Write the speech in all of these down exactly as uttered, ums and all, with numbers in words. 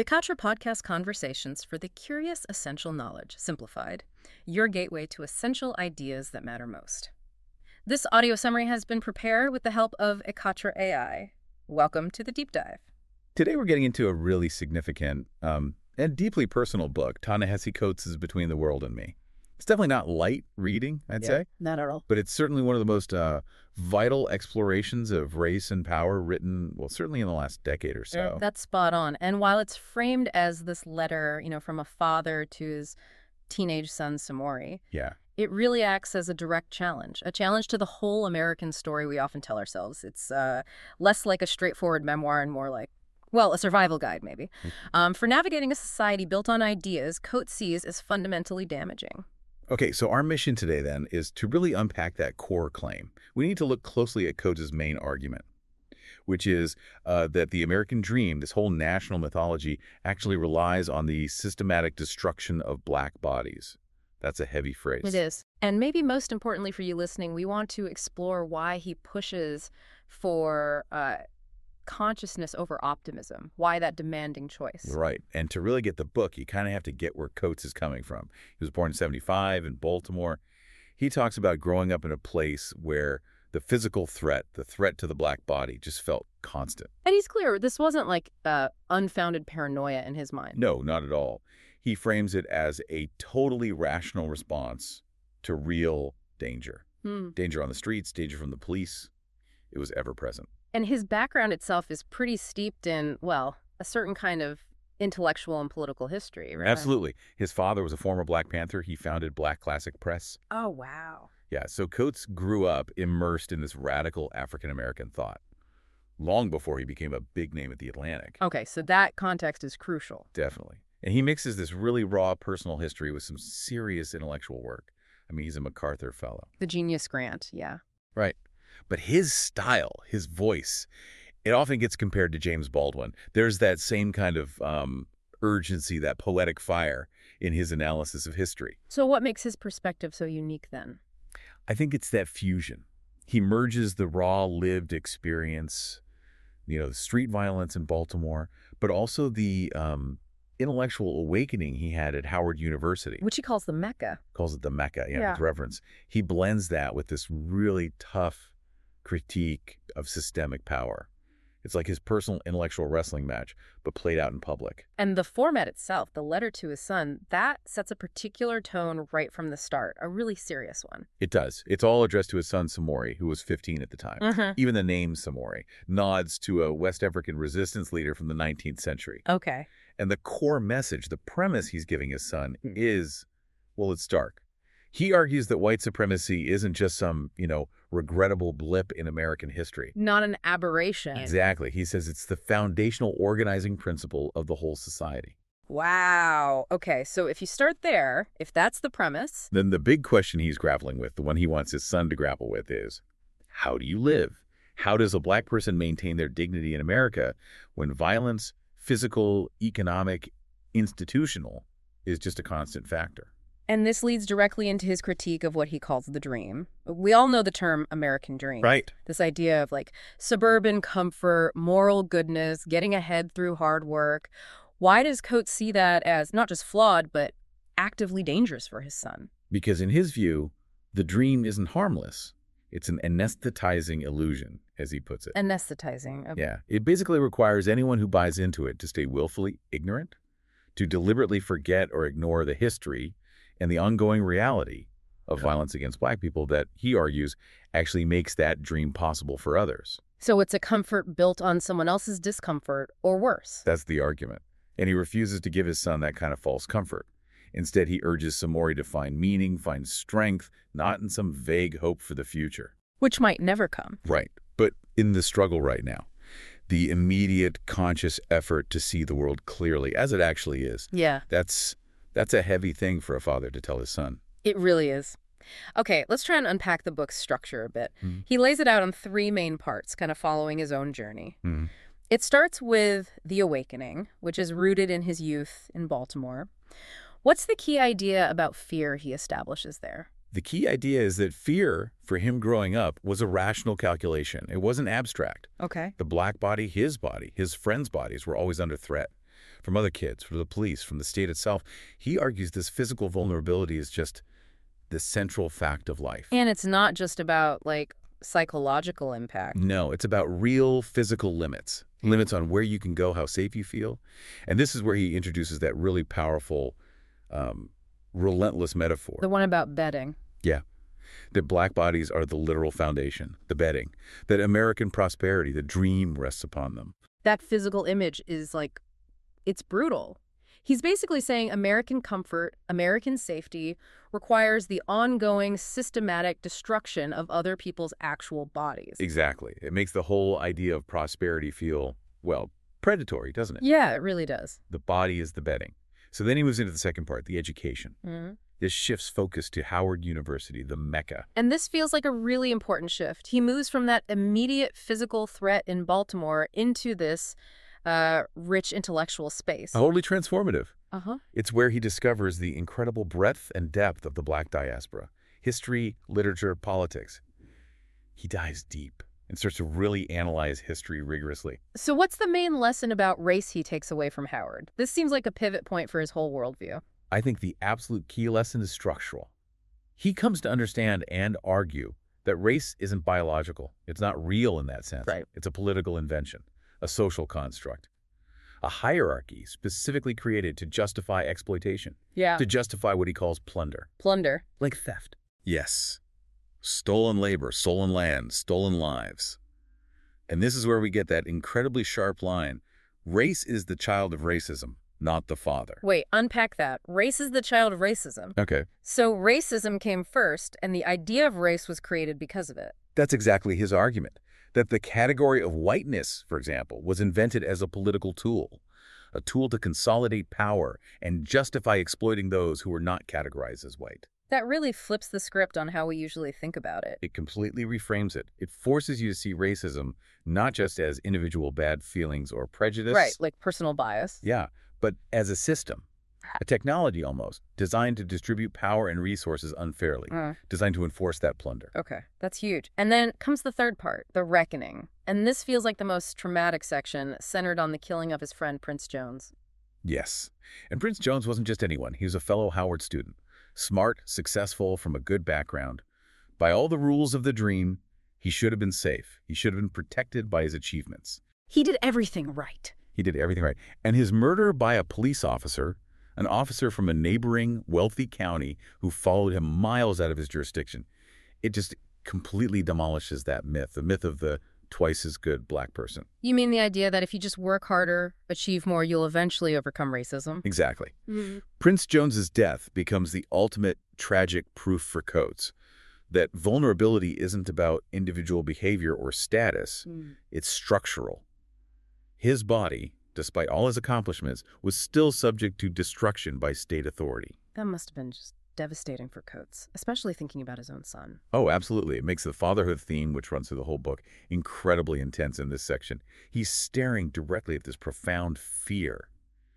Ekatra Podcast Conversations for the Curious Essential Knowledge, Simplified, your gateway to essential ideas that matter most. This audio summary has been prepared with the help of Ekatra A I. Welcome to the deep dive. Today we're getting into a really significant um, and deeply personal book, Ta-Nehisi Coates' Between the World and Me. It's definitely not light reading, I'd Yeah, say, not at all. but it's certainly one of the most uh, vital explorations of race and power written, well, certainly in the last decade or so. That's spot on. And while it's framed as this letter, you know, from a father to his teenage son, Samori, Yeah, it really acts as a direct challenge, a challenge to the whole American story we often tell ourselves. It's uh, less like a straightforward memoir and more like, well, a survival guide, maybe. Um, for navigating a society built on ideas, Coates sees as fundamentally damaging. Okay, so our mission today, then, is to really unpack that core claim. We need to look closely at Coates' main argument, which is uh, that the American dream, this whole national mythology, actually relies on the systematic destruction of black bodies. That's a heavy phrase. It is. And maybe most importantly for you listening, we want to explore why he pushes for uh, consciousness over optimism, why that demanding choice. Right. And to really get the book, you kind of have to get where Coates is coming from. He was born in seventy-five in Baltimore. He talks about growing up in a place where the physical threat, the threat to the black body, just felt constant. And he's clear, this wasn't like uh, unfounded paranoia in his mind. No, not at all. He frames it as a totally rational response to real danger. Hmm. Danger on the streets, danger from the police. It was ever present. And his background itself is pretty steeped in, well, a certain kind of intellectual and political history, right? Absolutely. His father was a former Black Panther. He founded Black Classic Press. Oh, wow. Yeah, so Coates grew up immersed in this radical African-American thought long before he became a big name at the Atlantic. Okay, so that context is crucial. Definitely. And he mixes this really raw personal history with some serious intellectual work. I mean, he's a MacArthur Fellow. The Genius Grant, yeah. Right. But his style, his voice, it often gets compared to James Baldwin. There's that same kind of um, urgency, that poetic fire in his analysis of history. So what makes his perspective so unique then? I think it's that fusion. He merges the raw lived experience, you know, the street violence in Baltimore, but also the um, intellectual awakening he had at Howard University. Which he calls the Mecca. Calls it the Mecca, yeah, Yeah. with reverence. He blends that with this really tough critique of systemic power. It's like his personal intellectual wrestling match, but played out in public. And the format itself, the letter to his son, that sets a particular tone right from the start, a really serious one. It does. It's all addressed to his son, Samori, who was fifteen at the time. Mm-hmm. Even the name Samori nods to a West African resistance leader from the nineteenth century. Okay. And the core message, the premise he's giving his son is, well, it's stark. He argues that white supremacy isn't just some, you know, regrettable blip in American history. Not an aberration. Exactly. He says it's the foundational organizing principle of the whole society. Wow. Okay, so if you start there, if that's the premise, Then the big question he's grappling with, the one he wants his son to grapple with, is how do you live? How does a black person maintain their dignity in America when violence, physical, economic, institutional, is just a constant factor? and this leads directly into his critique of what he calls the dream. We all know the term American dream. Right. This idea of like suburban comfort, moral goodness, getting ahead through hard work. Why does Coates see that as not just flawed, but actively dangerous for his son? Because in his view, the dream isn't harmless. It's an anesthetizing illusion, as he puts it. Anesthetizing. Okay. Yeah. It basically requires anyone who buys into it to stay willfully ignorant, to deliberately forget or ignore the history and the ongoing reality of violence against black people that he argues actually makes that dream possible for others. So it's a comfort built on someone else's discomfort, or worse. That's the argument. And he refuses to give his son that kind of false comfort. Instead, he urges Samori to find meaning, find strength, not in some vague hope for the future. Which might never come. Right. But in the struggle right now, the immediate conscious effort to see the world clearly, as it actually is, Yeah, that's that's a heavy thing for a father to tell his son. it really is. Okay, let's try and unpack the book's structure a bit. Mhm. He lays it out on three main parts, kind of following his own journey. Mhm. It starts with the awakening, which is rooted in his youth in Baltimore. What's the key idea about fear he establishes there? The key idea is that fear, for him growing up, was a rational calculation. It wasn't abstract. Okay. The black body, his body, his friends' bodies were always under threat. from other kids, from the police, from the state itself. He argues this physical vulnerability is just the central fact of life. And it's not just about, like, psychological impact. No, it's about real physical limits, limits on where you can go, how safe you feel. And this is where he introduces that really powerful, um, relentless metaphor. The one about bedding. Yeah. That black bodies are the literal foundation, the bedding, that American prosperity, the dream rests upon them. That physical image is, like, it's brutal. He's basically saying American comfort, American safety, requires the ongoing systematic destruction of other people's actual bodies. Exactly. It makes the whole idea of prosperity feel, well, predatory, doesn't it? Yeah, it really does. The body is the bedding. So then he moves into the second part, the education. Mm-hmm. This shifts focus to Howard University, the Mecca. And this feels like a really important shift. He moves from that immediate physical threat in Baltimore into this uh, rich intellectual space. Totally transformative. Uh-huh. It's where he discovers the incredible breadth and depth of the black diaspora. History, literature, politics. He dives deep and starts to really analyze history rigorously. So what's the main lesson about race he takes away from Howard? This seems like a pivot point for his whole worldview. I think the absolute key lesson is structural. He comes to understand and argue that race isn't biological. It's not real in that sense. Right. It's a political invention, a social construct, a hierarchy specifically created to justify exploitation, Yeah. to justify what he calls plunder. Plunder. Like theft. Yes. Stolen labor, stolen land, stolen lives. And this is where we get that incredibly sharp line. Race is the child of racism, not the father. Wait, unpack that. Race is the child of racism. Okay. So racism came first, and the idea of race was created because of it. That's exactly his argument, that the category of whiteness, for example, was invented as a political tool, a tool to consolidate power and justify exploiting those who were not categorized as white. That really flips the script on how we usually think about it. It completely reframes it. It forces you to see racism not just as individual bad feelings or prejudice. Right, like personal bias. Yeah, but as a system, a technology almost, designed to distribute power and resources unfairly, Uh, designed to enforce that plunder. okay, that's huge. And then comes the third part, the reckoning. And this feels like the most traumatic section, centered on the killing of his friend Prince Jones. Yes. And Prince Jones wasn't just anyone. He was a fellow Howard student. Smart, successful, from a good background. By all the rules of the dream, he should have been safe. He should have been protected by his achievements. He did everything right. He did everything right. And his murder by a police officer, an officer from a neighboring wealthy county who followed him miles out of his jurisdiction, it just completely demolishes that myth, the myth of the twice as good black person. You mean the idea that if you just work harder, achieve more, you'll eventually overcome racism? Exactly. Mm. Prince Jones's death becomes the ultimate tragic proof for Coates that vulnerability isn't about individual behavior or status. Mm. It's structural. His body, despite all his accomplishments, was still subject to destruction by state authority. That must have been just devastating for Coates, especially thinking about his own son. Oh, absolutely. It makes the fatherhood theme, which runs through the whole book, incredibly intense in this section. He's staring directly at this profound fear.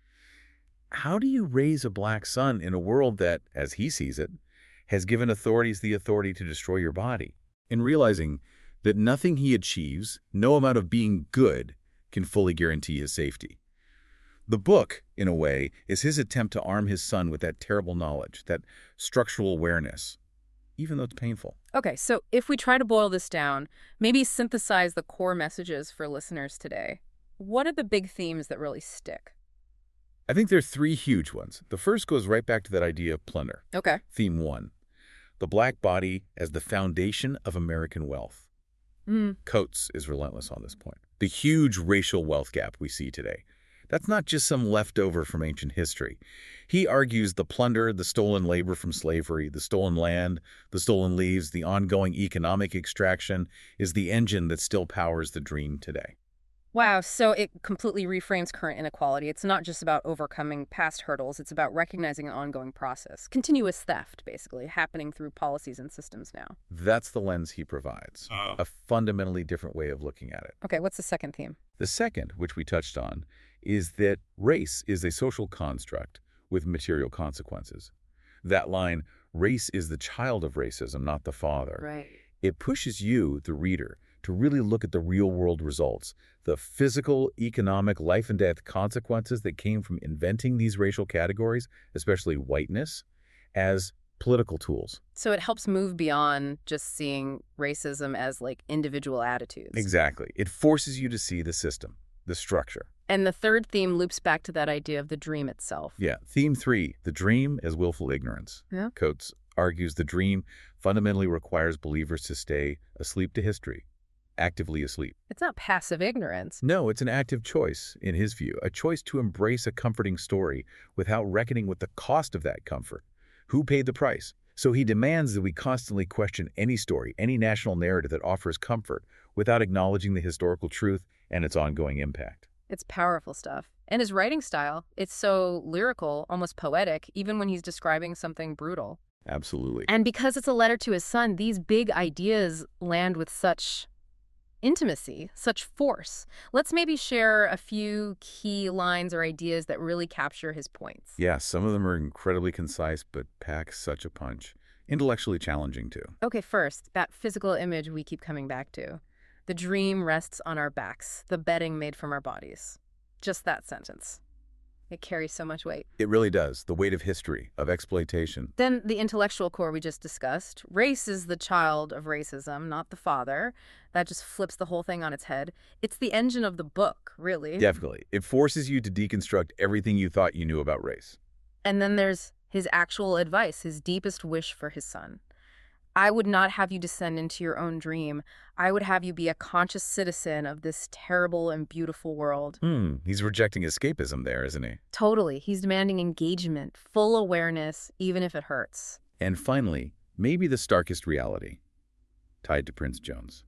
How do you raise a black son in a world that, as he sees it, has given authorities the authority to destroy your body? In realizing that nothing he achieves, no amount of being good, can fully guarantee his safety. The book, in a way, is his attempt to arm his son with that terrible knowledge, that structural awareness, even though it's painful. Okay, so if we try to boil this down, maybe synthesize the core messages for listeners today, what are the big themes that really stick? I think there are three huge ones. The first goes right back to that idea of plunder. Okay. Theme one, the black body as the foundation of American wealth. Mm. Coates is relentless on this point. The huge racial wealth gap we see today. That's not just some leftover from ancient history. He argues the plunder, the stolen labor from slavery, the stolen land, the stolen leaves, the ongoing economic extraction is the engine that still powers the dream today. Wow, so it completely reframes current inequality. It's not just about overcoming past hurdles. It's about recognizing an ongoing process. Continuous theft, basically, happening through policies and systems now. That's the lens he provides, Uh, a fundamentally different way of looking at it. Okay, what's the second theme? The second, which we touched on, is that race is a social construct with material consequences. That line, race is the child of racism, not the father. Right. It pushes you, the reader, to really look at the real-world results, the physical, economic, life-and-death consequences that came from inventing these racial categories, especially whiteness, as political tools. So it helps move beyond just seeing racism as like individual attitudes. Exactly. It forces you to see the system, the structure. And the third theme loops back to that idea of the dream itself. Yeah. Theme three, the dream as willful ignorance. Yeah. Coates argues the dream fundamentally requires believers to stay asleep to history, actively asleep. It's not passive ignorance. No, it's an active choice, in his view, a choice to embrace a comforting story without reckoning with the cost of that comfort. Who paid the price? So he demands that we constantly question any story, any national narrative that offers comfort without acknowledging the historical truth and its ongoing impact. It's powerful stuff. And his writing style, it's so lyrical, almost poetic, even when he's describing something brutal. Absolutely. And because it's a letter to his son, these big ideas land with such intimacy, such force. Let's maybe share a few key lines or ideas that really capture his points. Yeah, some of them are incredibly concise, but pack such a punch. Intellectually challenging, too. Okay, first, that physical image we keep coming back to. The dream rests on our backs, the bedding made from our bodies. Just that sentence. It carries so much weight. It really does. The weight of history, of exploitation. Then the intellectual core we just discussed. Race is the child of racism, not the father. That just flips the whole thing on its head. It's the engine of the book, really. Definitely. It forces you to deconstruct everything you thought you knew about race. And then there's his actual advice, his deepest wish for his son. I would not have you descend into your own dream. I would have you be a conscious citizen of this terrible and beautiful world. Hmm, he's rejecting escapism there, isn't he? Totally. He's demanding engagement, full awareness, even if it hurts. And finally, maybe the starkest reality, tied to Prince Jones.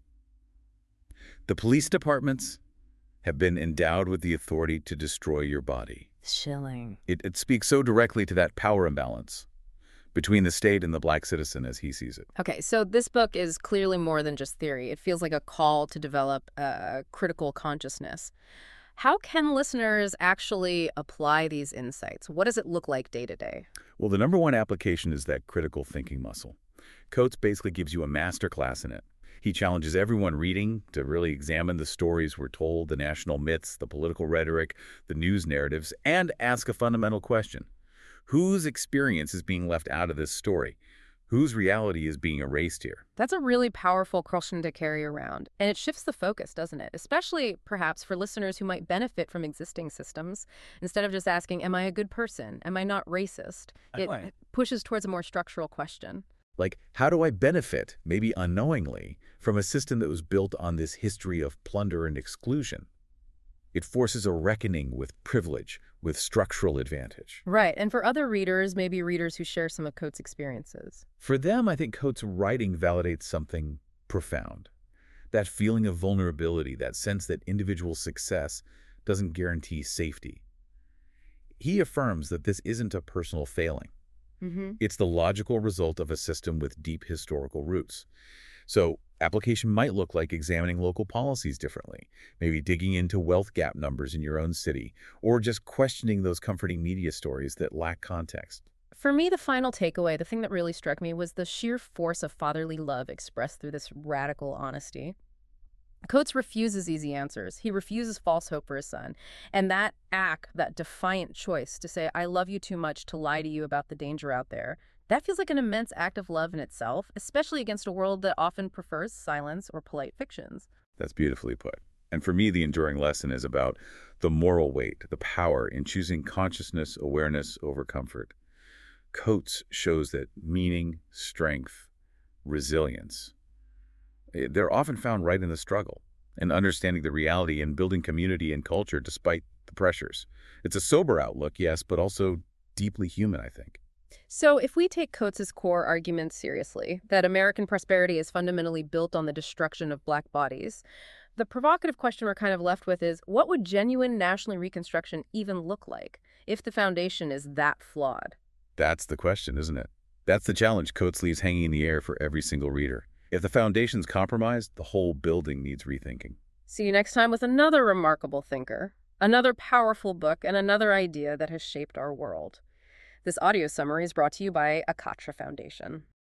The police departments have been endowed with the authority to destroy your body. Chilling. It, it speaks so directly to that power imbalance between the state and the black citizen as he sees it. Okay, so this book is clearly more than just theory. It feels like a call to develop a critical consciousness. How can listeners actually apply these insights? What does it look like day to day? Well, the number one application is that critical thinking muscle. Coates basically gives you a master class in it. He challenges everyone reading to really examine the stories we're told, the national myths, the political rhetoric, the news narratives, and ask a fundamental question. Whose experience is being left out of this story? Whose reality is being erased here? That's a really powerful question to carry around. And it shifts the focus, doesn't it? Especially, perhaps, for listeners who might benefit from existing systems. Instead of just asking, am I a good person? Am I not racist? It Right. pushes towards a more structural question. Like, how do I benefit, maybe unknowingly, from a system that was built on this history of plunder and exclusion? It forces a reckoning with privilege, with structural advantage. Right. And for other readers, maybe readers who share some of Coates' experiences. For them, I think Coates' writing validates something profound. That feeling of vulnerability, that sense that individual success doesn't guarantee safety. He affirms that this isn't a personal failing. Mm-hmm. It's the logical result of a system with deep historical roots. So application might look like examining local policies differently, maybe digging into wealth gap numbers in your own city, or just questioning those comforting media stories that lack context. For me, the final takeaway, the thing that really struck me, was the sheer force of fatherly love expressed through this radical honesty. Coates refuses easy answers. He refuses false hope for his son. And that act, that defiant choice to say, I love you too much to lie to you about the danger out there, that feels like an immense act of love in itself, especially against a world that often prefers silence or polite fictions. That's beautifully put. And for me, the enduring lesson is about the moral weight, the power in choosing consciousness, awareness over comfort. Coates shows that meaning, strength, resilience, they're often found right in the struggle and understanding the reality and building community and culture despite the pressures. It's a sober outlook, yes, but also deeply human, I think. So if we take Coates' core argument seriously, that American prosperity is fundamentally built on the destruction of black bodies, the provocative question we're kind of left with is, what would genuine national reconstruction even look like if the foundation is that flawed? That's the question, isn't it? That's the challenge Coates leaves hanging in the air for every single reader. If the foundation's compromised, the whole building needs rethinking. See you next time with another remarkable thinker, another powerful book, and another idea that has shaped our world. This audio summary is brought to you by Akatra Foundation.